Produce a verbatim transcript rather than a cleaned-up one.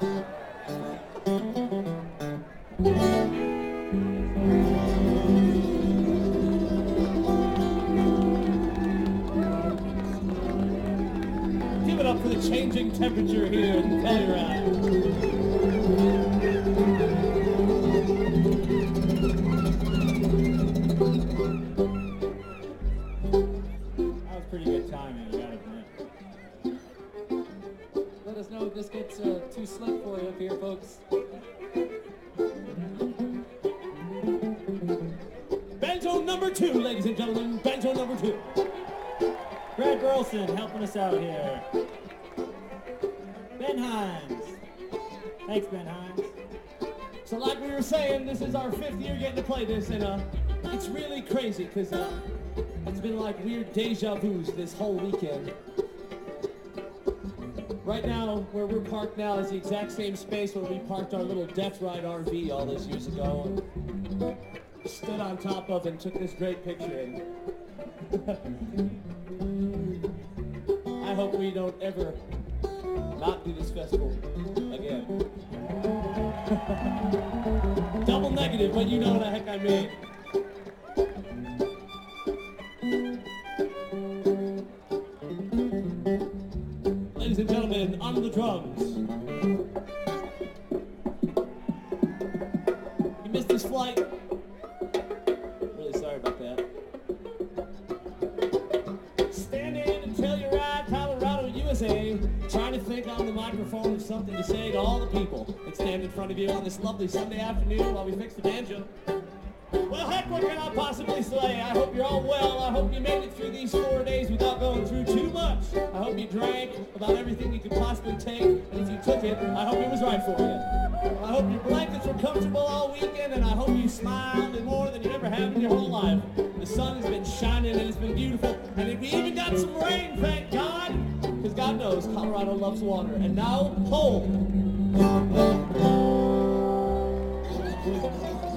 Give it up for the changing temperature here in Telluride. Pretty good timing, you gotta admit. Let us know if this gets uh, too slick for you up here, folks. Banjo number two, ladies and gentlemen. Banjo number two. Brad Burleson helping us out here. Ben Hines. Thanks, Ben Hines. So like we were saying, this is our fifth year getting to play this, and uh, it's really crazy, because uh, it's been like weird deja vus this whole weekend. Right now, where we're parked now is the exact same space where we parked our little Death Ride R V all those years ago, and stood on top of and took this great picture. And I hope we don't ever not do this festival again. Double negative, but you know what the heck I mean. Ladies and gentlemen, on the drums. You missed his flight. Really sorry about that. Standing in Telluride, Colorado, U S A, trying to think on the microphone of something to say to all the people that stand in front of you on this lovely Sunday afternoon while we fix the banjo. Well, heck, what can I possibly say? I hope you're all well. I hope you made it through these four days without going through too much. I hope you drank about everything you could possibly take, and if you took it, I hope it was right for you. I hope your blankets were comfortable all weekend, and I hope you smiled and more than you ever have in your whole life. The sun has been shining, and it's been beautiful, and we even got some rain, thank God, because God knows Colorado loves water. And now, hold.